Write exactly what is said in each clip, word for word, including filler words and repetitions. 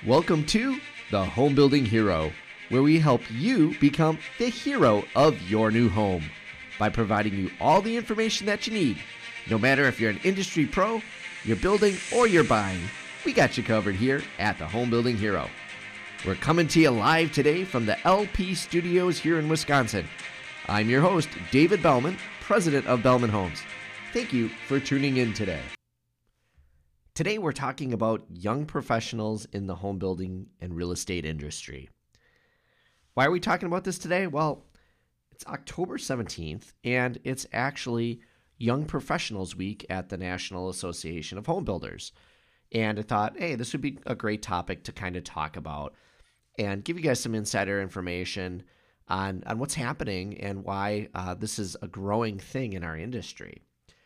Welcome to the Home Building Hero, where we help you become the hero of your new home by providing you all the information that you need. No matter if you're an industry pro, you're building, or you're buying, we got you covered here at the Home Building Hero. We're coming to you live today from the L P Studios here in Wisconsin. I'm your host, David Bellman, president of Bellman Homes. Thank you for tuning in today. Today we're talking about young professionals in the home building and real estate industry. Why are we talking about this today? Well, it's October seventeenth, and it's actually Young Professionals Week at the National Association of Home Builders. And I thought, hey, this would be a great topic to kind of talk about and give you guys some insider information on, on what's happening and why uh, this is a growing thing in our industry.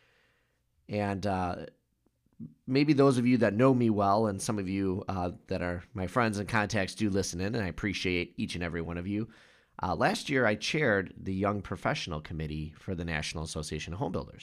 And uh, maybe those of you that know me well, and some of you uh, that are my friends and contacts do listen in, and I appreciate each and every one of you. Uh, last year, I chaired the Young Professional Committee for the National Association of Home Builders.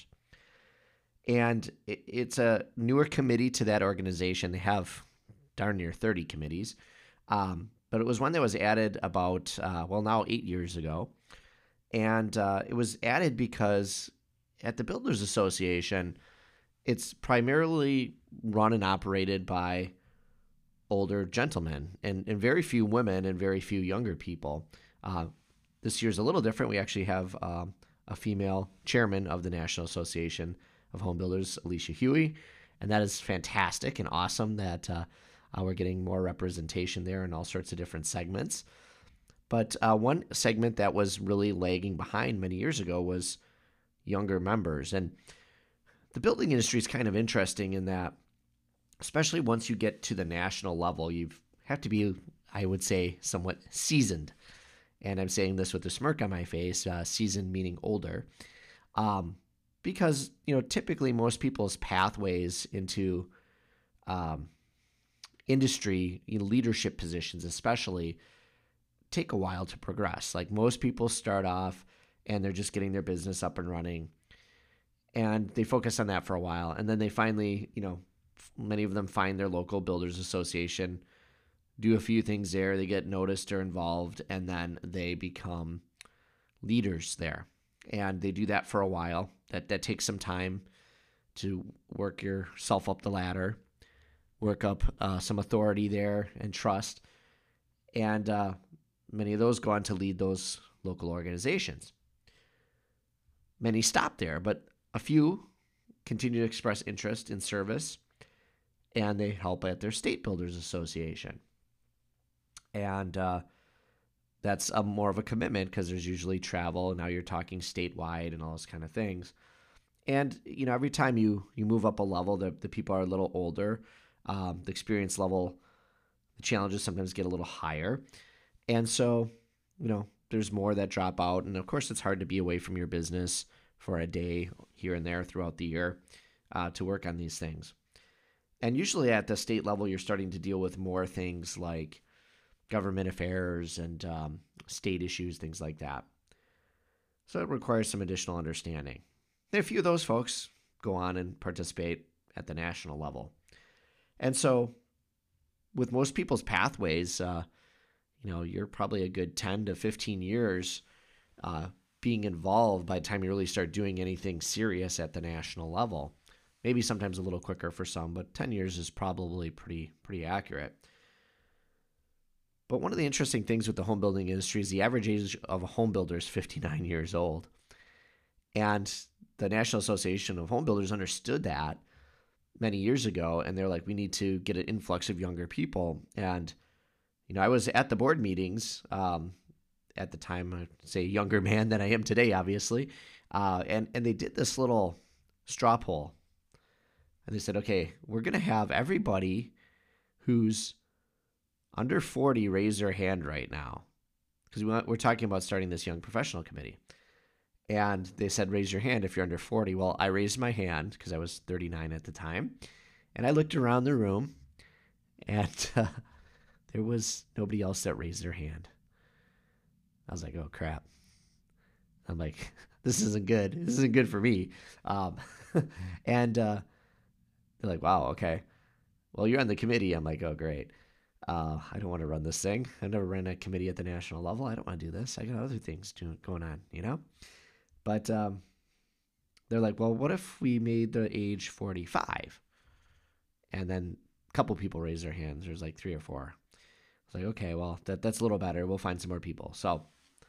And it, it's a newer committee to that organization. They have darn near thirty committees. Um, but it was one that was added about, uh, well, now eight years ago. And uh, it was added because at the Builders Association, it's primarily run and operated by older gentlemen and, and very few women and very few younger people. Uh, this year's a little different. We actually have um, a female chairman of the National Association of Home Builders, Alicia Huey, and that is fantastic and awesome that uh, uh, we're getting more representation there in all sorts of different segments. But uh, one segment that was really lagging behind many years ago was younger members. And the building industry is kind of interesting in that, especially once you get to the national level, you have to be, I would say, somewhat seasoned. And I'm saying this with a smirk on my face, uh, seasoned meaning older. Um, because, you know, typically most people's pathways into um, industry, you know, leadership positions especially, take a while to progress. Like most people start off and they're just getting their business up and running. And they focus on that for a while. And then they finally, you know, many of them find their local builders association, do a few things there. They get noticed or involved, and then they become leaders there. And they do that for a while. That, that takes some time to work yourself up the ladder, work up uh, some authority there and trust. And uh, many of those go on to lead those local organizations. Many stop there, but a few continue to express interest in service, and they help at their state builders association. And uh, that's a more of a commitment because there's usually travel, and now you're talking statewide and all those kind of things. And, you know, every time you, you move up a level, the, the people are a little older. Um, the experience level, the challenges sometimes get a little higher. And so, you know, there's more that drop out. And, of course, it's hard to be away from your business for a day here and there throughout the year uh, to work on these things. And usually at the state level, you're starting to deal with more things like government affairs and um, state issues, things like that. So it requires some additional understanding. And a few of those folks go on and participate at the national level. And so with most people's pathways, uh, you know, you're probably a good ten to fifteen years uh, being involved by the time you really start doing anything serious at the national level. Maybe sometimes a little quicker for some, but ten years is probably pretty pretty accurate. But one of the interesting things with the home building industry is the average age of a home builder is fifty-nine years old. And the National Association of Home Builders understood that many years ago, and they're like, we need to get an influx of younger people. And, you know, I was at the board meetings, um, at the time, I'd say younger man than I am today, obviously. Uh, and, and they did this little straw poll. And they said, okay, we're going to have everybody who's under forty raise their hand right now. Because we we're talking about starting this young professional committee. And they said, raise your hand if you're under forty. Well, I raised my hand because I was thirty-nine at the time. And I looked around the room, and uh, there was nobody else that raised their hand. I was like, oh, crap. I'm like, this isn't good. This isn't good for me. Um, and uh, they're like, wow, okay. Well, you're on the committee. I'm like, oh, great. uh, I don't want to run this thing. I've never ran a committee at the national level. I don't want to do this. I got other things doing, going on, you know? But um, they're like, well, what if we made the age forty-five? And then a couple people raised their hands. There's like three or four. It's like, okay, well, that, that's a little better. We'll find some more people. So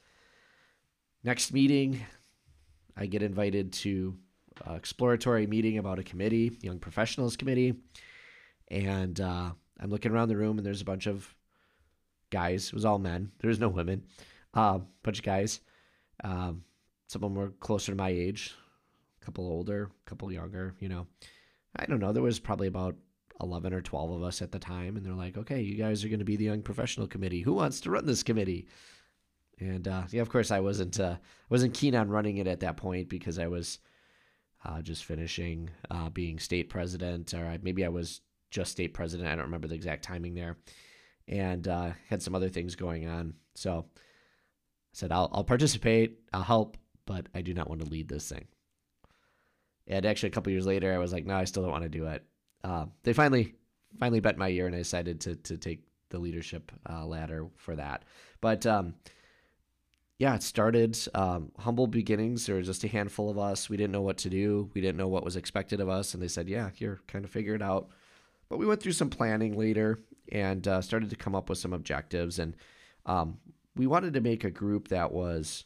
next meeting, I get invited to an exploratory meeting about a committee, Young Professionals Committee. And uh, I'm looking around the room, and there's a bunch of guys. It was all men. There was no women. A uh, bunch of guys. Um, some of them were closer to my age, a couple older, a couple younger, you know. I don't know. There was probably about eleven or twelve of us at the time. And they're like, okay, you guys are going to be the Young Professional Committee. Who wants to run this committee? And uh, yeah, of course, I wasn't uh, wasn't keen on running it at that point because I was uh, just finishing uh, being state president, or I, maybe I was just state president. I don't remember the exact timing there, and uh, had some other things going on. So I said, I'll, I'll participate, I'll help, but I do not want to lead this thing. And actually, a couple years later, I was like, no, I still don't want to do it. Uh, they finally finally bent my ear, and I decided to to take the leadership uh, ladder for that. But um, yeah, it started um, humble beginnings. There was just a handful of us. We didn't know what to do. We didn't know what was expected of us, and they said, yeah, here, kind of figure it out. But we went through some planning later and uh, started to come up with some objectives. And um, we wanted to make a group that was,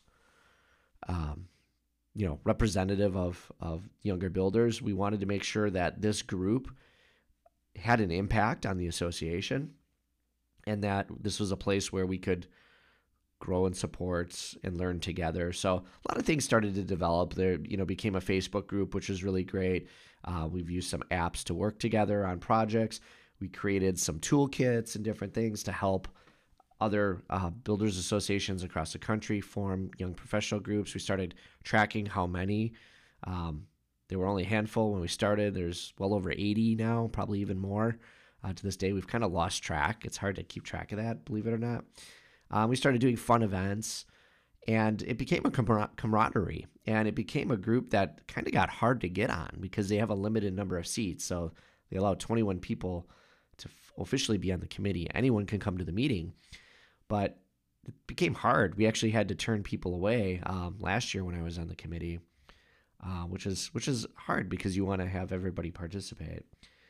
um, you know, representative of, of younger builders. We wanted to make sure that this group had an impact on the association and that this was a place where we could grow and support and learn together. So a lot of things started to develop. There, you know, became a Facebook group, which was really great. Uh, we've used some apps to work together on projects. We created some toolkits and different things to help other uh, builders associations across the country form young professional groups. We started tracking how many. Um, there were only a handful when we started. There's well over eighty now, probably even more. Uh, to this day, we've kind of lost track. It's hard to keep track of that, believe it or not. Um, we started doing fun events, and it became a camar- camaraderie, and it became a group that kind of got hard to get on because they have a limited number of seats. So they allow twenty-one people to f- officially be on the committee. Anyone can come to the meeting, but it became hard. We actually had to turn people away um, last year when I was on the committee, uh, which is which is hard because you want to have everybody participate.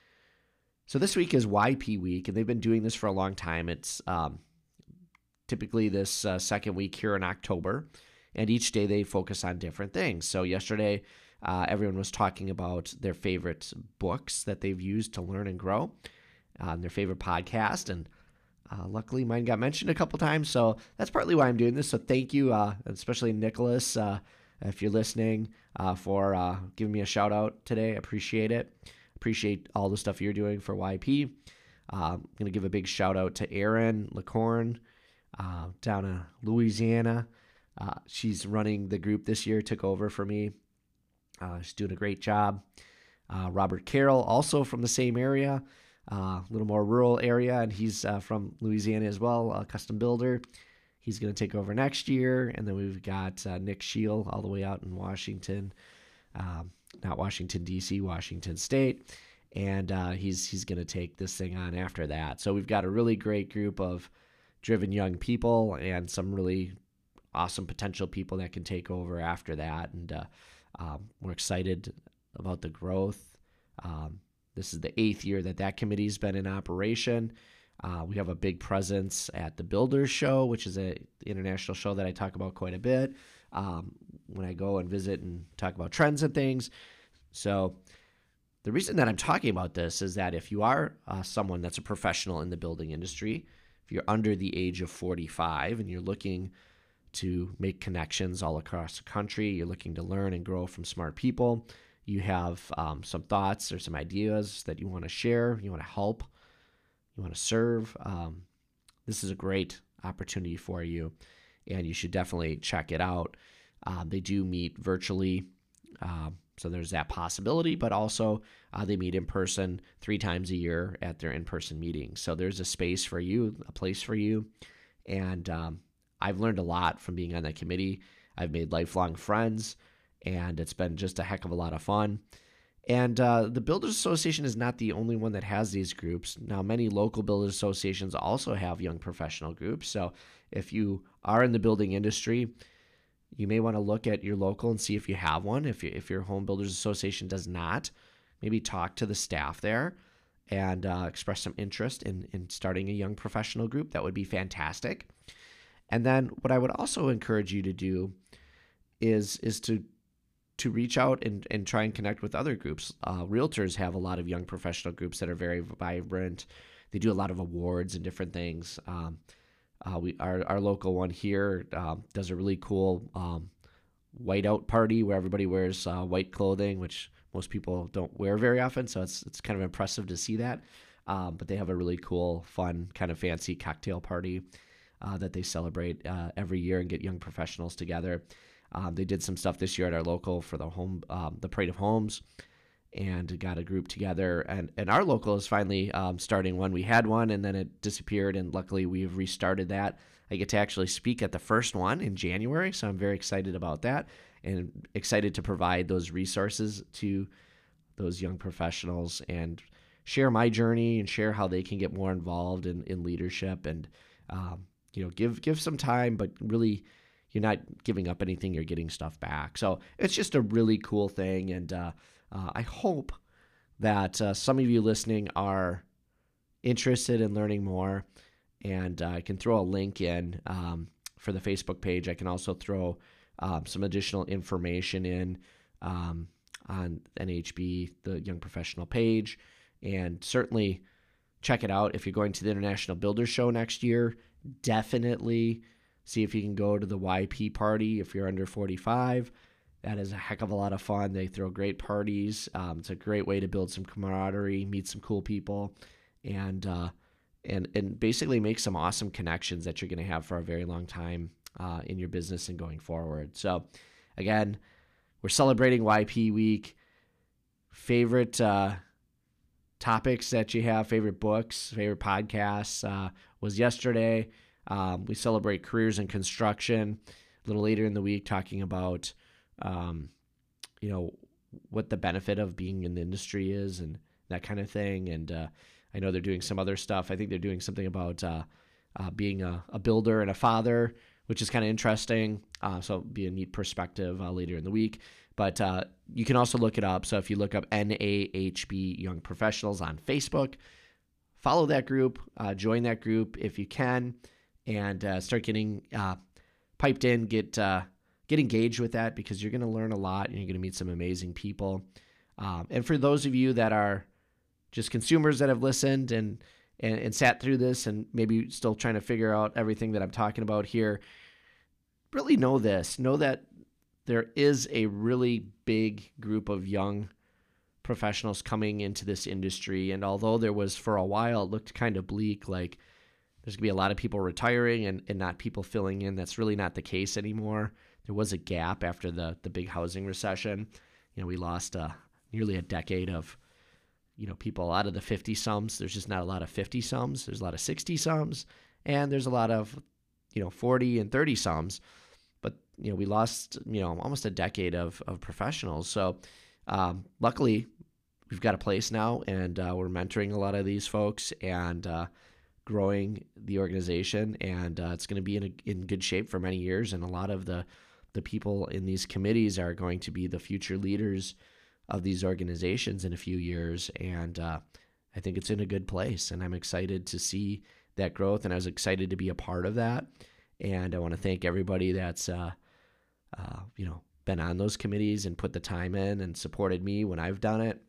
So this week is Y P week, and they've been doing this for a long time. It's um, typically this uh, second week here in October, and each day they focus on different things. So yesterday, uh, everyone was talking about their favorite books that they've used to learn and grow, uh, their favorite podcast, and uh, luckily mine got mentioned a couple times, so that's partly why I'm doing this. So thank you, uh, especially Nicholas, uh, if you're listening, uh, for uh, giving me a shout out today. I appreciate it. Appreciate all the stuff you're doing for Y P. Uh, I'm going to give a big shout out to Erin LaCorn, Uh, down in Louisiana. Uh, she's running the group this year, took over for me. Uh, she's doing a great job. Uh, Robert Carroll, also from the same area, a uh, little more rural area, and he's uh, from Louisiana as well, a custom builder. He's going to take over next year. And then we've got uh, Nick Scheel all the way out in Washington, um, not Washington, D C, Washington State. And uh, he's, he's going to take this thing on after that. So we've got a really great group of driven young people and some really awesome potential people that can take over after that. And uh, um, we're excited about the growth. Um, this is the eighth year that that committee's been in operation. Uh, we have a big presence at the Builders Show, which is an international show that I talk about quite a bit um, when I go and visit and talk about trends and things. So the reason that I'm talking about this is that if you are uh, someone that's a professional in the building industry, if you're under the age of forty-five and you're looking to make connections all across the country, you're looking to learn and grow from smart people, you have um, some thoughts or some ideas that you want to share, you want to help, you want to serve, um, this is a great opportunity for you, and you should definitely check it out. Um, they do meet virtually, uh, so there's that possibility, but also uh, they meet in person three times a year at their in-person meetings. So there's a space for you, a place for you, and um, I've learned a lot from being on that committee. I've made lifelong friends, and it's been just a heck of a lot of fun. And uh, the Builders Association is not the only one that has these groups. Now, many local builders associations also have young professional groups. So if you are in the building industry, you may want to look at your local and see if you have one. If, you, if your home builders association does not, maybe talk to the staff there and uh, express some interest in, in starting a young professional group. That would be fantastic. And then what I would also encourage you to do is, is to to reach out and, and try and connect with other groups. Uh, realtors have a lot of young professional groups that are very vibrant. They do a lot of awards and different things. Um, uh, we our, our local one here um, does a really cool um, whiteout party where everybody wears uh, white clothing, which most people don't wear very often. So it's it's kind of impressive to see that. Um, but they have a really cool, fun, kind of fancy cocktail party uh, that they celebrate uh, every year and get young professionals together. Um, they did some stuff this year at our local for the home, um, the Parade of Homes, and got a group together. And, and our local is finally um, starting one. We had one, and then it disappeared, and luckily we've restarted that. I get to actually speak at the first one in January, so I'm very excited about that, and excited to provide those resources to those young professionals and share my journey and share how they can get more involved in, in leadership and um, you know give give some time, but really, you're not giving up anything, you're getting stuff back. So it's just a really cool thing. And uh, uh, I hope that uh, some of you listening are interested in learning more. And uh, I can throw a link in um, for the Facebook page. I can also throw um, some additional information in um, on N A H B, the Young Professional page. And certainly check it out. If you're going to the International Builders Show next year, definitely see if you can go to the Y P party if you're under forty-five. That is a heck of a lot of fun. They throw great parties. Um, it's a great way to build some camaraderie, meet some cool people, and uh, and and basically make some awesome connections that you're going to have for a very long time uh, in your business and going forward. So, again, we're celebrating Y P week. Favorite uh, topics that you have, favorite books, favorite podcasts uh, was yesterday. Um, we celebrate careers in construction a little later in the week, talking about, um, you know, what the benefit of being in the industry is and that kind of thing. And uh, I know they're doing some other stuff. I think they're doing something about uh, uh, being a, a builder and a father, which is kind of interesting. Uh, so it'll be a neat perspective uh, later in the week. But uh, you can also look it up. So if you look up N A H B Young Professionals on Facebook, follow that group, uh, join that group if you can, and uh, start getting uh, piped in, get uh, get engaged with that, because you're going to learn a lot and you're going to meet some amazing people. Um, and for those of you that are just consumers that have listened and, and and sat through this and maybe still trying to figure out everything that I'm talking about here, really know this. Know that there is a really big group of young professionals coming into this industry. And although there was, for a while, it looked kind of bleak, like there's going to be a lot of people retiring and, and not people filling in. That's really not the case anymore. There was a gap after the the big housing recession. You know, we lost uh, nearly a decade of, you know, people out of the fifty-sums. There's just not a lot of fifty-sums. There's a lot of sixty-sums. And there's a lot of, you know, forty and thirty-sums. But, you know, we lost, you know, almost a decade of, of professionals. So um, luckily, we've got a place now, and uh, we're mentoring a lot of these folks and uh, growing the organization. And uh, it's going to be in, a, in good shape for many years. And a lot of the, the people in these committees are going to be the future leaders of these organizations in a few years. And uh, I think it's in a good place. And I'm excited to see that growth. And I was excited to be a part of that. And I want to thank everybody that's, uh, uh, you know, been on those committees and put the time in and supported me when I've done it.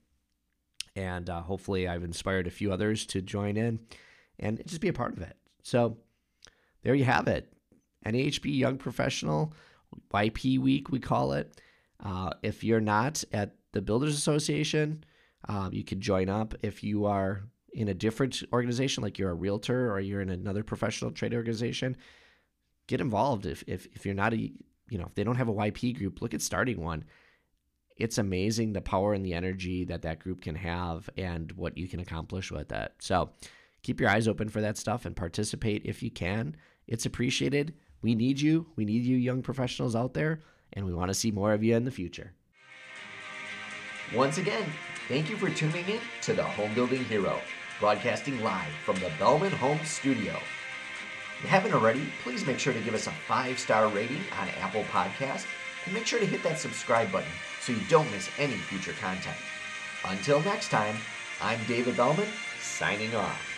And uh, hopefully I've inspired a few others to join in and just be a part of it. So there you have it. N A H B Young Professional, Y P Week, we call it. Uh, if you're not at the Builders Association, uh, you can join up. If you are in a different organization, like you're a realtor or you're in another professional trade organization, get involved. If, if, if you're not a, you know, if they don't have a Y P group, look at starting one. It's amazing the power and the energy that that group can have and what you can accomplish with that. So keep your eyes open for that stuff and participate if you can. It's appreciated. We need you. We need you young professionals out there, and we want to see more of you in the future. Once again, thank you for tuning in to the Home Building Hero, broadcasting live from the Bellman Home Studio. If you haven't already, please make sure to give us a five-star rating on Apple Podcasts, and make sure to hit that subscribe button so you don't miss any future content. Until next time, I'm David Bellman, signing off.